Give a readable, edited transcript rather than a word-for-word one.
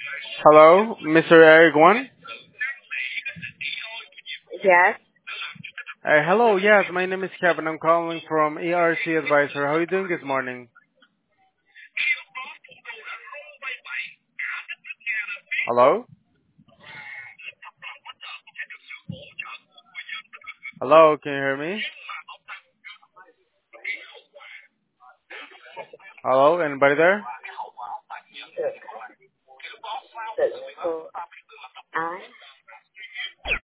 Hello, Mr. Eric One. Yes. Hello, yes, my name is Kevin. I'm calling from ARC Advisor. How are you doing this morning? Hello? Hello, can you hear me? Hello, anybody there?